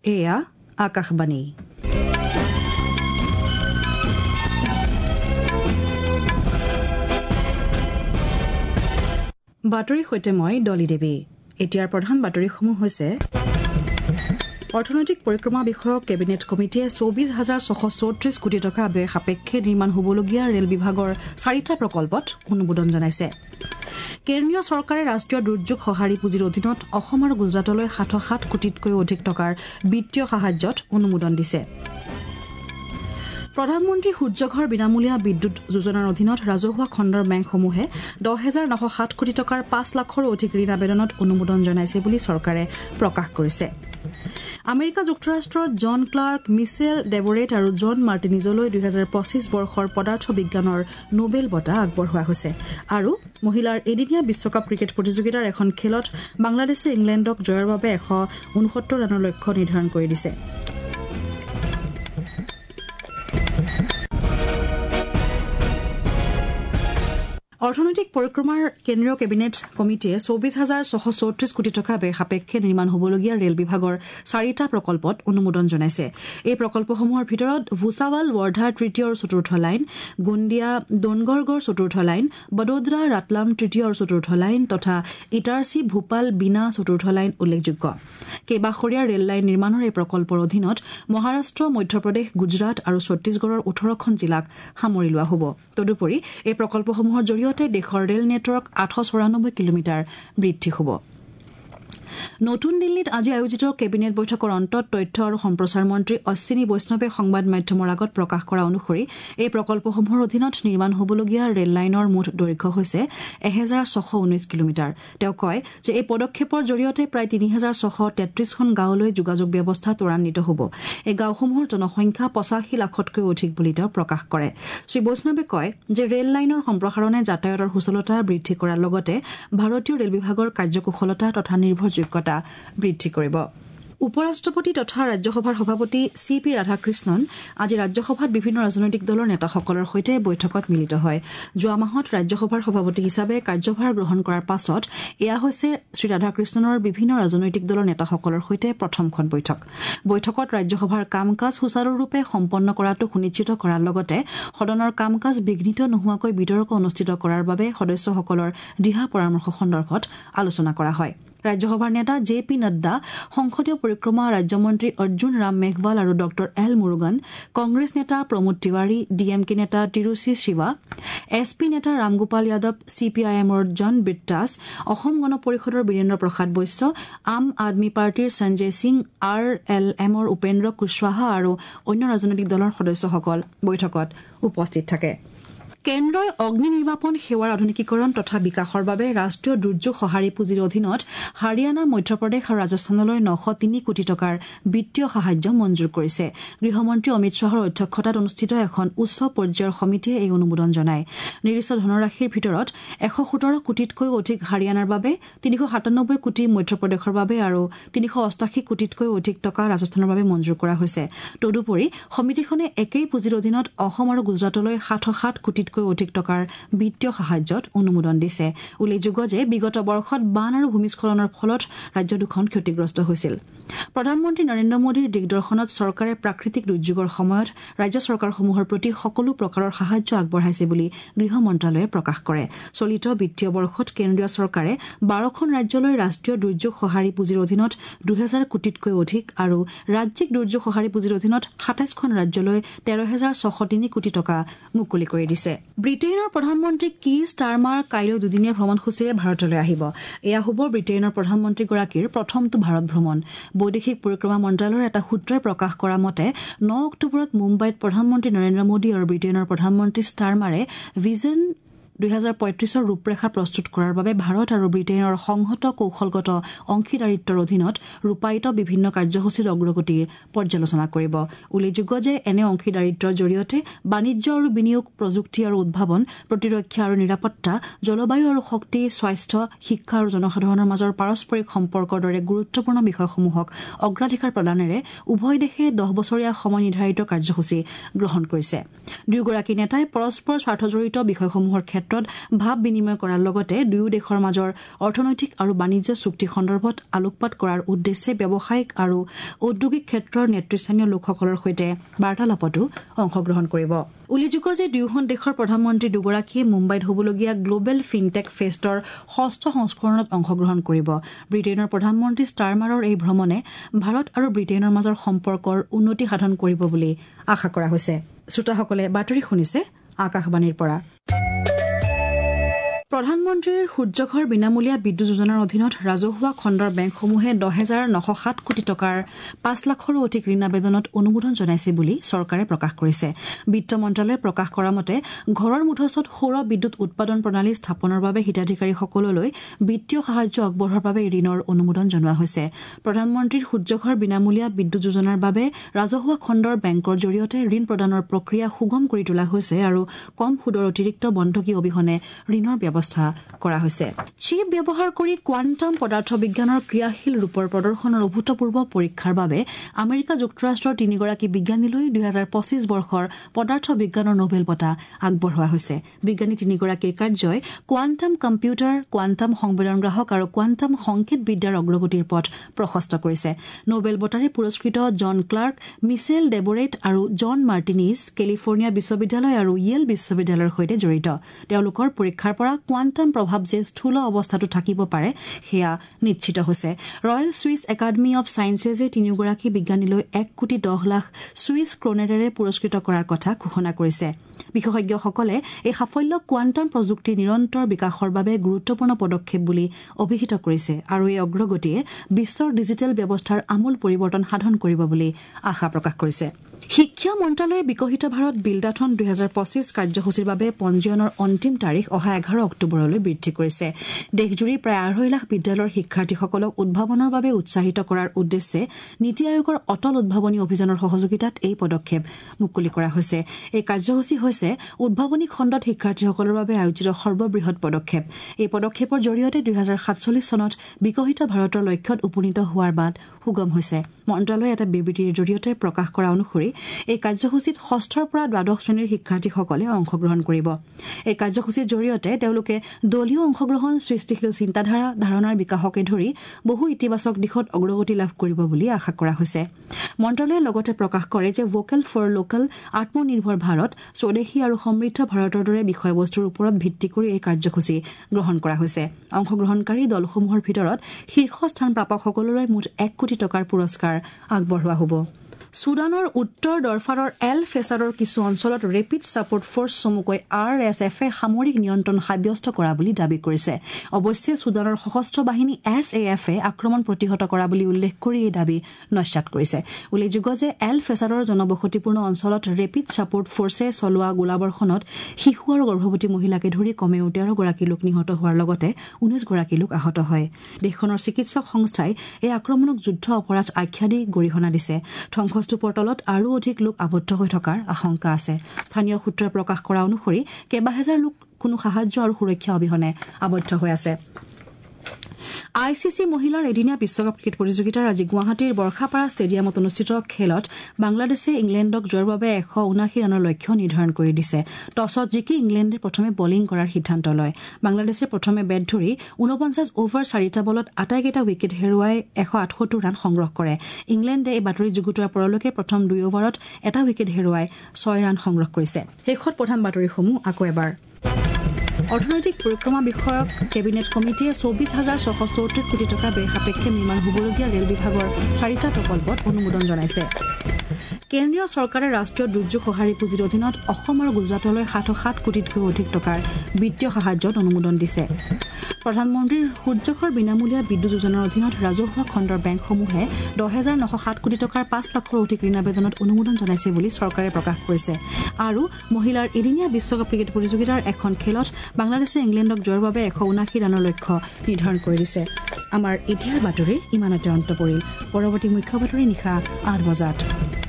এয়া আকাশবাণী। বাতৰিৰ সৈতে মই ডলি দেৱী। এতিয়াৰ প্ৰধান বাতৰিসমূহ হৈছে অৰ্থনৈতিক পৰিক্ৰমা বিষয়ক কেবিনেট কমিটিয়ে ২৪,৬৩৪ কোটি টকা ব্যয় সাপেক্ষে নিৰ্মাণ হ'বলগীয়া ৰেল বিভাগৰ 4টা প্ৰকল্পত অনুমোদন জনাইছে। কেন্দ্ৰীয় চৰকাৰে ৰাষ্ট্ৰীয় দুৰ্যোগ সঁহাৰি পুঁজিৰ অধীনত অসম আৰু গুজৰাটলৈ ৭০৭ কোটিতকৈও অধিক টকাৰ বিত্তীয় সাহায্যত অনুমোদন দিছে। প্ৰধানমন্ত্ৰী সূৰ্যঘৰ বিনামূলীয়া বিদ্যুৎ যোজনাৰ অধীনত ৰাজহুৱা খণ্ডৰ বেংকসমূহে ১০,৯০৭ কোটি টকাৰ ৫ লাখৰো অধিক ঋণ আবেদনত অনুমোদন জনাইছে বুলি চৰকাৰে প্ৰকাশ কৰিছে। আমেৰিকা যুক্তৰাষ্ট্ৰৰ জন ক্লাৰ্ক, মিছেল ডেবৰেট আৰু জন মাৰ্টিনিজলৈ ২০২৫ বৰ্ষৰ পদাৰ্থ বিজ্ঞানৰ নোবেল বঁটা আগবঢ়োৱা হৈছে। আৰু মহিলাৰ এদিনীয়া বিশ্বকাপ ক্ৰিকেট প্ৰতিযোগিতাৰ এখন খেলত বাংলাদেশে ইংলেণ্ডক জয়ৰ বাবে ১৬৯ ৰানৰ লক্ষ্য নিৰ্ধাৰণ কৰি দিছে। অৰ্থনৈতিক পৰিক্ৰমাৰ কেন্দ্ৰীয় কেবিনেট কমিটিয়ে ২৪,৬৩৪ কোটি টকা ব্যয় সাপেক্ষে নিৰ্মাণ হ'বলগীয়া ৰেল বিভাগৰ 4টা প্ৰকল্পত অনুমোদন জনাইছে। এই প্ৰকল্পসমূহৰ ভিতৰত ভূচাৱাল ৱৰ্ধাৰ ৩য় আৰু ৪ৰ্থ লাইন, গোন্দিয়া ডোনগড়গড় ৪ৰ্থ লাইন, বডোদৰা ৰাটলাম ৩য় আৰু ৪ৰ্থ লাইন তথা ইটাৰচি ভূপাল বিনা ৪ৰ্থ লাইন উল্লেখযোগ্য। কেইবাখৰীয়া ৰেল লাইন নিৰ্মাণৰ এই প্ৰকল্পৰ অধীনত মহাৰাষ্ট্ৰ, মধ্যপ্ৰদেশ, গুজৰাট আৰু ছত্তীশগড়ৰ 18খন জিলাক সামৰি লোৱা হ'ব। তদুপৰি এই প্ৰকল্পসমূহৰ জৰিয়তে দেশৰ ৰেল নেটৱৰ্ক ৮৯৪ কিলোমিটাৰ বৃদ্ধি হ'ব। নতুন দিল্লীত আজি আয়োজিত কেবিনেট বৈঠকৰ অন্তত তথ্য আৰু সম্প্ৰচাৰ মন্ত্ৰী অশ্বিনী বৈষ্ণৱে সংবাদ মাধ্যমৰ আগত প্ৰকাশ কৰা অনুসৰি এই প্ৰকল্পসমূহৰ অধীনত নিৰ্মাণ হ'বলগীয়া ৰেল লাইনৰ মুঠ দৈৰ্ঘ্য হৈছে ১,৬১৯ কিলোমিটাৰ। তেওঁ কয় যে এই পদক্ষেপৰ জৰিয়তে প্ৰায় ৩,৬৩৩খন গাঁৱলৈ যোগাযোগ ব্যৱস্থা ত্বৰান্বিত হ'ব। এই গাঁওসমূহৰ জনসংখ্যা ৮৫ লাখতকৈ অধিক বুলি তেওঁ প্ৰকাশ কৰে। শ্ৰী বৈষ্ণৱে কয় যে ৰেল লাইনৰ সম্প্ৰসাৰণে যাতায়াতৰ সুচলতা বৃদ্ধি কৰাৰ লগতে ভাৰতীয় ৰেল বিভাগৰ কাৰ্যকুশলতা তথা নিৰ্ভৰযোগ্যতা বৃদ্ধি কৰিব। উপ ৰাষ্ট্ৰপতি তথা ৰাজ্যসভাৰ সভাপতি চি পি ৰাধাকৃষ্ণন আজি ৰাজ্যসভাত বিভিন্ন ৰাজনৈতিক দলৰ নেতাসকলৰ সৈতে বৈঠকত মিলিত হয়। যোৱা মাহত ৰাজ্যসভাৰ সভাপতি হিচাপে কাৰ্যভাৰ গ্ৰহণ কৰাৰ পাছত এয়া হৈছে শ্ৰী ৰাধাকৃষ্ণনৰ বিভিন্ন ৰাজনৈতিক দলৰ নেতাসকলৰ সৈতে প্ৰথমখন বৈঠক। বৈঠকত ৰাজ্যসভাৰ কাম কাজ সুচাৰুৰূপে সম্পন্ন কৰাটো সুনিশ্চিত কৰাৰ লগতে সদনৰ কাম কাজ বিঘ্নিত নোহোৱাকৈ বিতৰ্ক অনুষ্ঠিত কৰাৰ বাবে সদস্যসকলৰ দিহা পৰামৰ্শ সন্দৰ্ভত আলোচনা কৰা হয়। ৰাজ্যসভাৰ নেতা জে পি নাড্ডা, সংসদীয় পৰিক্ৰমা ৰাজ্যমন্ত্ৰী অৰ্জুন ৰাম মেঘৱাল আৰু ড এল মুৰুগান, কংগ্ৰেছ নেতা প্ৰমোদ তিৱাৰী, ডিএমকে নেতা তিৰুচি শিৱা, এছ পি নেতা ৰামগোপাল যাদৱ, CPIMৰ জন বিট্টাছ, অসম গণ পৰিষদৰ বীৰেন্দ্ৰ প্ৰসাদ বৈশ্য, আম আদমী পাৰ্টীৰ সঞ্জয় সিং, RLMৰ উপেন্দ্ৰ কুশৱাহা আৰু অন্য ৰাজনৈতিক দলৰ সদস্যসকল বৈঠকত উপস্থিত থাকে। কেন্দ্ৰই অগ্নি নিৰ্বাপন সেৱাৰ আধুনিকীকৰণ তথা বিকাশৰ বাবে ৰাষ্ট্ৰীয় দুৰ্যোগ সঁহাৰি পুঁজিৰ অধীনত হাৰিয়ানা, মধ্যপ্ৰদেশ আৰু ৰাজস্থানলৈ ৯০৩ কোটি টকাৰ বিত্তীয় সাহায্য মঞ্জুৰ কৰিছে। গৃহমন্ত্ৰী অমিত শ্বাহৰ অধ্যক্ষতাত অনুষ্ঠিত এখন উচ্চ পৰ্যায়ৰ সমিতিয়ে এই অনুমোদন জনায়। নিৰ্দিষ্ট ধনৰাশিৰ ভিতৰত ১১৭ কোটিতকৈও অধিক হাৰিয়ানাৰ বাবে, ৩৯৭ কোটি মধ্যপ্ৰদেশৰ বাবে আৰু ৩৮৮ কোটিতকৈও অধিক টকা ৰাজস্থানৰ বাবে মঞ্জুৰ কৰা হৈছে। তদুপৰি সমিতিখনে একেই পুঁজিৰ অধীনত অসম আৰু গুজৰাটলৈ ৬৭ কোটিতকৈ অধিক টকাৰ বিত্তীয় সাহায্যত অনুমোদন দিছে। উল্লেখযোগ্য যে বিগত বৰ্ষত বান আৰু ভূমিস্খলনৰ ফলত ৰাজ্য দুখন ক্ষতিগ্ৰস্ত হৈছিল। প্ৰধানমন্ত্ৰী নৰেন্দ্ৰ মোদীৰ দিগদৰ্শনত চৰকাৰে প্ৰাকৃতিক দুৰ্যোগৰ সময়ত ৰাজ্য চৰকাৰসমূহৰ প্ৰতি সকলো প্ৰকাৰৰ সাহায্য আগবঢ়াইছে বুলি গৃহ মন্ত্ৰালয়ে প্ৰকাশ কৰে। চলিত বিত্তীয় বৰ্ষত কেন্দ্ৰীয় চৰকাৰে ১২খন ৰাজ্যলৈ ৰাষ্ট্ৰীয় দুৰ্যোগ সঁহাৰি পুঁজিৰ অধীনত ২,০০০ কোটিতকৈ অধিক আৰু ৰাজ্যিক দুৰ্যোগ সঁহাৰি পুঁজিৰ অধীনত ২৭খন ৰাজ্যলৈ ১৩,৬০৩ কোটি টকা মুকলি কৰি দিছে। ব্ৰিটেইনৰ প্ৰধানমন্ত্ৰী কিৰ ষ্টাৰমাৰ কাইলৈ দুদিনীয়া ভ্ৰমণসূচীৰে ভাৰতলৈ আহিব। এয়া হ'ব ব্ৰিটেইনৰ প্ৰধানমন্ত্ৰীগৰাকীৰ প্ৰথমটো ভাৰত ভ্ৰমণ। বৈদেশিক পৰিক্ৰমা মন্ত্ৰালয়ৰ এটা সূত্ৰই প্ৰকাশ কৰা মতে ৯ অক্টোবৰত মুম্বাইত প্ৰধানমন্ত্ৰী নৰেন্দ্ৰ মোদী আৰু ব্ৰিটেইনৰ প্ৰধানমন্ত্ৰী ষ্টাৰমাৰে ভিজন ২০৩৫ৰ ৰূপৰেখা প্ৰস্তুত কৰাৰ বাবে ভাৰত আৰু ব্ৰিটেইনৰ সংহত কৌশলগত অংশীদাৰিত্বৰ অধীনত ৰূপায়িত বিভিন্ন কাৰ্যসূচীৰ অগ্ৰগতিৰ পৰ্যালোচনা কৰিব। উল্লেখযোগ্য যে এনে অংশীদাৰিত্বৰ জৰিয়তে বাণিজ্য আৰু বিনিয়োগ, প্ৰযুক্তি আৰু উদ্ভাৱন, প্ৰতিৰক্ষা আৰু নিৰাপত্তা, জলবায়ু আৰু শক্তি, স্বাস্থ্য, শিক্ষা আৰু জনসাধাৰণৰ মাজৰ পাৰস্পৰিক সম্পৰ্কৰ দৰে গুৰুত্বপূৰ্ণ বিষয়সমূহক অগ্ৰাধিকাৰ প্ৰদানেৰে উভয় দেশে 10 বছৰীয়া সময় নিৰ্ধাৰিত কাৰ্যসূচী গ্ৰহণ কৰিছে। দুয়োগৰাকী নেতাই পৰস্পৰ স্বাৰ্থজড়িত বিষয়সমূহৰ ক্ষেত্ৰত ক্ষেত্ৰত ভাৱ বিনিময় কৰাৰ লগতে দুয়ো দেশৰ মাজৰ অৰ্থনৈতিক আৰু বাণিজ্য চুক্তি সন্দৰ্ভত আলোকপাত কৰাৰ উদ্দেশ্যে ব্যৱসায়িক আৰু ঔদ্যোগিক ক্ষেত্ৰৰ নেতৃস্থানীয় লোকসকলৰ সৈতে বাৰ্তালাপতো অংশগ্ৰহণ কৰিব। উল্লেখযোগ্য যে দুয়োখন দেশৰ প্ৰধানমন্ত্ৰী দুগৰাকীয়ে মুম্বাইত হ'বলগীয়া গ্লোবেল ফিনটেক ফেষ্টৰ 6ষ্ঠ সংস্কৰণত অংশগ্ৰহণ কৰিব। ব্ৰিটেইনৰ প্ৰধানমন্ত্ৰী ষ্টাৰমাৰৰ এই ভ্ৰমণে ভাৰত আৰু ব্ৰিটেইনৰ মাজৰ সম্পৰ্কৰ উন্নতি সাধন কৰিব বুলি আশা কৰা হৈছে। শ্ৰোতাসকলে বাতৰি শুনিছে আকাশবাণীৰ পৰা। প্ৰধানমন্ত্ৰীৰ সূৰ্যঘৰ বিনামূলীয়া বিদ্যুৎ যোজনাৰ অধীনত ৰাজহুৱা খণ্ডৰ বেংকসমূহে 10,907 কোটি টকাৰ 5 লাখৰো অধিক ঋণ আবেদনত অনুমোদন জনাইছে বুলি চৰকাৰে প্ৰকাশ কৰিছে। বিত্ত মন্ত্ৰালয়ে প্ৰকাশ কৰা মতে ঘৰৰ মুধচত সৌৰ বিদ্যুৎ উৎপাদন প্ৰণালী স্থাপনৰ বাবে হিতাধিকাৰীসকললৈ বিত্তীয় সাহায্য আগবঢ়োৱাৰ বাবে ঋণৰ অনুমোদন জনোৱা হৈছে। প্ৰধানমন্ত্ৰীৰ সূৰ্যঘৰ বিনামূলীয়া বিদ্যুৎ যোজনাৰ বাবে ৰাজহুৱা খণ্ডৰ বেংকৰ জৰিয়তে ঋণ প্ৰদানৰ প্ৰক্ৰিয়া সুগম কৰি তোলা হৈছে আৰু কম সুদৰ অতিৰিক্ত বন্ধকী অবিহনে ঋণৰ ব্যৱস্থা কৰা হৈছে। চিপ ব্যৱহাৰ কৰি কোৱাণ্টাম পদাৰ্থ বিজ্ঞানৰ ক্ৰিয়াশীল ৰূপৰ প্ৰদৰ্শনৰ অভূতপূৰ্ব পৰীক্ষাৰ বাবে আমেৰিকা যুক্তৰাষ্ট্ৰৰ 3গৰাকী বিজ্ঞানীলৈ 2025 বৰ্ষৰ পদাৰ্থ বিজ্ঞানৰ নোবেল বঁটা আগবঢ়োৱা হৈছে। বিজ্ঞানী 3গৰাকীৰ কাৰ্যই কোৱাণ্টাম কম্পিউটাৰ, কোৱাণ্টাম সংবেদন গ্ৰাহক আৰু কোৱাণ্টাম সংকেত বিদ্যাৰ অগ্ৰগতিৰ পথ প্ৰশস্ত কৰিছে। নোবেল বঁটাৰে পুৰস্কৃত জন ক্লাৰ্ক, মিচেল ডেবৰেট আৰু জন মাৰ্টিনিজ কেলিফৰ্ণিয়া বিশ্ববিদ্যালয় আৰু য়েল বিশ্ববিদ্যালয়ৰ সৈতে জড়িত। তেওঁলোকৰ পৰীক্ষাৰ পৰা কোৱাণ্টাম প্ৰভাৱ যে স্থূল অৱস্থাতো থাকিব পাৰে সেয়া নিশ্চিত হৈছে। ৰয়েল ছুইছ একাডেমী অৱ ছায়েন্সেছে 3গৰাকী বিজ্ঞানীলৈ 1,10,00,000 ছুইছ ক্ৰনেৰেৰে পুৰস্কৃত কৰাৰ কথা ঘোষণা কৰিছে। বিশেষজ্ঞসকলে এই সাফল্য কোৱাণ্টাম প্ৰযুক্তিৰ নিৰন্তৰ বিকাশৰ বাবে গুৰুত্বপূৰ্ণ পদক্ষেপ বুলি অভিহিত কৰিছে আৰু এই অগ্ৰগতিয়ে বিশ্বৰ ডিজিটেল ব্যৱস্থাৰ আমূল পৰিৱৰ্তন সাধন কৰিব বুলি আশা প্ৰকাশ কৰিছে। শিক্ষা মন্ত্ৰালয়ে বিকশিত ভাৰত বিল্ডাথন 2025 কাৰ্যসূচীৰ বাবে পঞ্জীয়নৰ অন্তিম তাৰিখ অহা 11 অক্টোবৰলৈ বৃদ্ধি কৰিছে। দেশজুৰি প্ৰায় 2.5 লাখ বিদ্যালয়ৰ শিক্ষাৰ্থীসকলক উদ্ভাৱনৰ বাবে উৎসাহিত কৰাৰ উদ্দেশ্যে নীতি আয়োগৰ অটল উদ্ভাৱনী অভিযানৰ সহযোগিতাত এই পদক্ষেপ মুকলি কৰা হৈছে। এই কাৰ্যসূচী হৈছে উদ্ভাৱনী খণ্ডত শিক্ষাৰ্থীসকলৰ বাবে আয়োজিত সৰ্ববৃহৎ পদক্ষেপ। এই পদক্ষেপৰ জৰিয়তে 2047 চনত বিকশিত ভাৰতৰ লক্ষ্যত উপনীত হোৱাৰ বাট সুগম হৈছে। মন্ত্ৰালয়ে এটা বিবৃতিৰ জৰিয়তে প্ৰকাশ কৰা অনুসৰি এই কাৰ্যসূচীত 6ষ্ঠৰ পৰা 12শ শ্ৰেণীৰ শিক্ষাৰ্থীসকলে অংশগ্ৰহণ কৰিব। এই কাৰ্যসূচীৰ জৰিয়তে তেওঁলোকে দলীয় অংশগ্ৰহণ, সৃষ্টিশীল চিন্তাধাৰা, ধাৰণাৰ বিকাশকে ধৰি বহু ইতিবাচক দিশত অগ্ৰগতি লাভ কৰিব বুলি আশা কৰা হৈছে। মন্ত্ৰালয়ে লগতে প্ৰকাশ কৰে যে ভোকেল ফৰ লোকেল, আত্মনিৰ্ভৰ ভাৰত, স্বদেশী আৰু সমৃদ্ধ ভাৰতৰ দৰে বিষয়বস্তুৰ ওপৰত ভিত্তি কৰি এই কাৰ্যসূচী গ্ৰহণ কৰা হৈছে। অংশগ্ৰহণকাৰী দলসমূহৰ ভিতৰত শীৰ্ষ স্থান প্ৰাপকসকললৈ মুঠ 1 কোটি টকাৰ পুৰস্কাৰ আগবঢ়োৱা হ'ব। ছুডানৰ উত্তৰ দৰফাৰৰ এল ফেছাৰৰ কিছু অঞ্চলত ৰেপিড ছাপৰ্ট ফৰ্চ চমুকৈ RSFে সামৰিক নিয়ন্ত্ৰণ সাব্যস্ত কৰা বুলি দাবী কৰিছে। অৱশ্যে ছুডানৰ সশস্ত্ৰ বাহিনী SAFে আক্ৰমণ প্ৰতিহত কৰা বুলি উল্লেখ কৰি এই দাবী নস্যাৎ কৰিছে। উল্লেখযোগ্য যে এল ফেছাৰৰ জনবসতিপূৰ্ণ অঞ্চলত ৰেপিড ছাপৰ্ট ফৰ্চে চলোৱা গোলাবৰ্ষণত শিশু আৰু গৰ্ভৱতী মহিলাকে ধৰি কমেও 13 গৰাকী লোক নিহত হোৱাৰ লগতে 19 গৰাকী লোক আহত হয়। দেশখনৰ চিকিৎসক সংস্থাই এই আক্ৰমণক যুদ্ধ অপৰাধ আখ্যা দি গৰিহণা দিছে। ধ্বংসস্তূপৰ তলত আৰু অধিক লোক আবদ্ধ হৈ থকাৰ আশংকা আছে। স্থানীয় সূত্ৰই প্ৰকাশ কৰা অনুসৰি কেইবাহাজাৰ লোক কোনো সাহায্য আৰু সুৰক্ষা অবিহনে আবদ্ধ হৈ আছে। ICC মহিলাৰ এদিনীয়া বিশ্বকাপ ক্ৰিকেট প্ৰতিযোগিতাৰ আজি গুৱাহাটীৰ বৰ্ষাপাৰা ষ্টেডিয়ামত অনুষ্ঠিত খেলত বাংলাদেশে ইংলেণ্ডক জয়ৰ বাবে 179 ৰানৰ লক্ষ্য নিৰ্ধাৰণ কৰি দিছে। টছত জিকি ইংলেণ্ডে প্ৰথমে বলিং কৰাৰ সিদ্ধান্ত লয়। বাংলাদেশে প্ৰথমে বেট ধৰি 49 অভাৰ 4টা বলত আটাইকেইটা উইকেট হেৰুৱাই 178 ৰান সংগ্ৰহ কৰে। ইংলেণ্ডে এই বাতৰি যুগুতোৱাৰ পৰলৈকে প্ৰথম 2 অভাৰত এটা উইকেট হেৰুৱাই 6 ৰান সংগ্ৰহ কৰিছে। শেষত প্ৰধান বাতৰিসমূহ আকৌ এবাৰ। অৰ্থনৈতিক পৰিক্ৰমা বিষয়ক কেবিনেট কমিটিয়ে 24,634 কোটি টকা ব্যয় সাপেক্ষে নিৰ্মাণ হ'বলগীয়া ৰেল বিভাগৰ 4টা প্ৰকল্পত অনুমোদন জনাইছে। কেন্দ্ৰীয় চৰকাৰে ৰাষ্ট্ৰীয় দুৰ্যোগ সঁহাৰি পুঁজিৰ অধীনত অসম আৰু গুজৰাটলৈ 707 কোটিতকৈও অধিক টকাৰ বিত্তীয় সাহায্যত অনুমোদন দিছে। প্ৰধানমন্ত্ৰীৰ সূৰ্যঘৰ বিনামূলীয়া বিদ্যুৎ যোজনাৰ অধীনত ৰাজহুৱা খণ্ডৰ বেংকসমূহে 10,907 কোটি টকাৰ 5 লাখৰো অধিক ঋণ আবেদনত অনুমোদন জনাইছে বুলি চৰকাৰে প্ৰকাশ কৰিছে। আৰু মহিলাৰ এদিনীয়া বিশ্বকাপ ক্ৰিকেট প্ৰতিযোগিতাৰ এখন খেলত বাংলাদেশে ইংলেণ্ডক জয়ৰ বাবে 179 ৰানৰ লক্ষ্য নিৰ্ধাৰণ কৰি দিছে। আমাৰ এতিয়াৰ বাতৰি ইমানতে অন্ত পৰিল। পৰৱৰ্তী মুখ্য বাতৰি নিশা 8 বজাত।